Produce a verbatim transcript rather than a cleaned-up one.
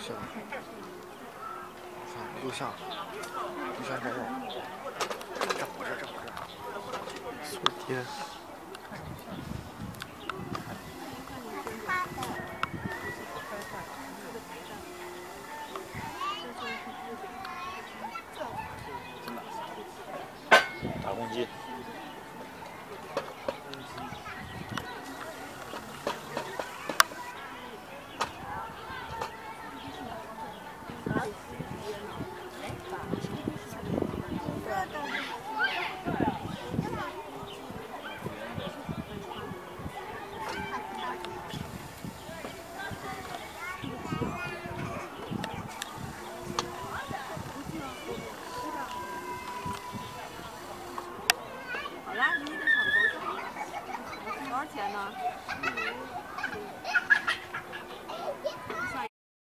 像，看录像，录像这儿，这不是，这不是，锁贴。打公鸡。 好啦，你的差不多就好了。多少钱呢？